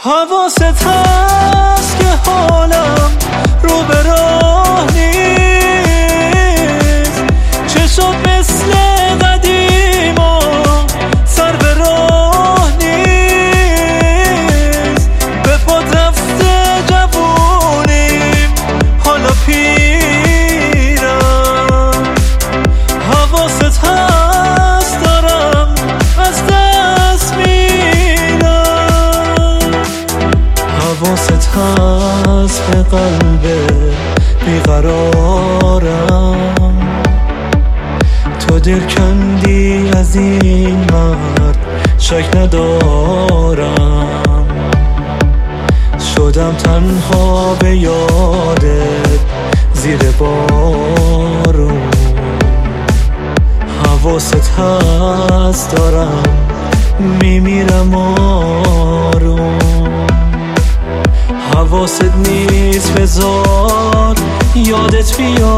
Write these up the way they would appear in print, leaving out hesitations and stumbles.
حواست هست که حالم رو به راه نیست، چشم مثل قدیما سر به راه نیست، به پاد رفته جوونیم حالا پیرم. حواست هست دارم از دست میرم، حواست هست به قلب بیقرارم، تو دل کندی از این مرد شک ندارم، شدم تنها به یادت زیر بارون. حواست هست دارم میمیرم آروم، حواست نیست بذار یادت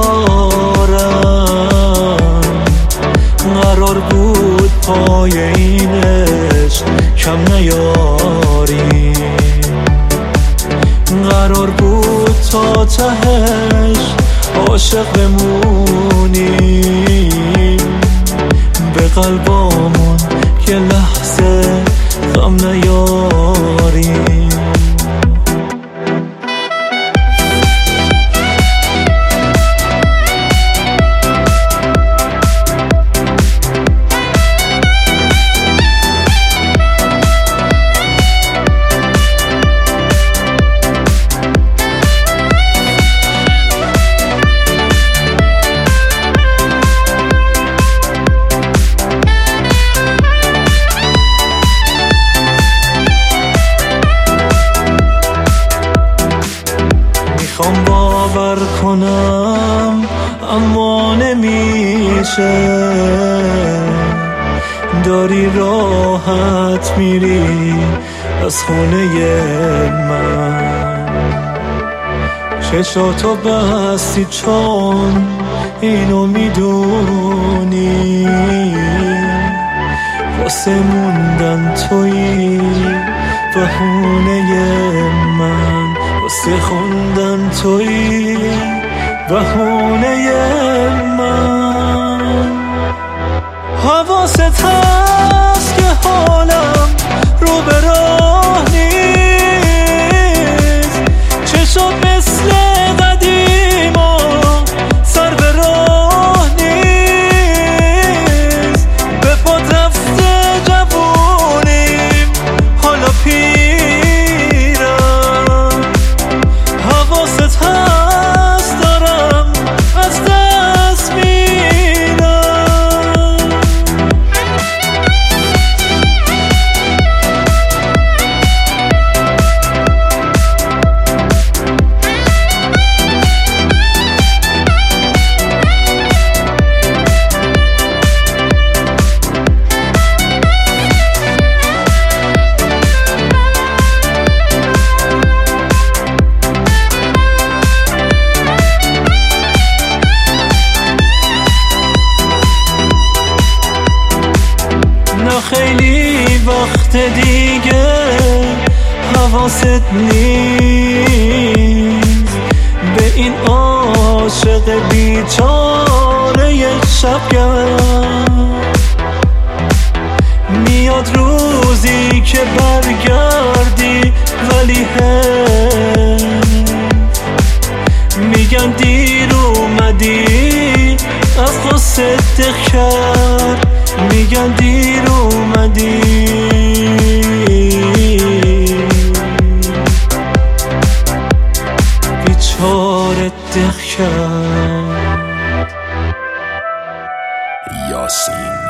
بیارم، قرار بود پای این عشق کم نیاریم، قرار بود تا تهش عاشق بمونیم، به قلبامون یه لحظه غم نیاریم. میخوام باور کنم اما نمیشه، داری راحت میری از خونه من، چشاتو بستی چون اینو میدونی، واسه موندن تویی بهونه من، واسه خوندن تویی بهونه من. حواست هست که حالم رو به راه نیست، چشم مثل قدیما سر به راه نیست، به پاد رفته جوونیم حالا پیرم. حواست هست دارم از دست میرم، خیلی وقت دیگه حواست نیست به این عاشق بیچاره شبگرد، میاد روزی که برگردی ولی میگن دیر اومدی از قصه دق کرد، میگن دیر اومدی بیچاره دق کرد. یاسین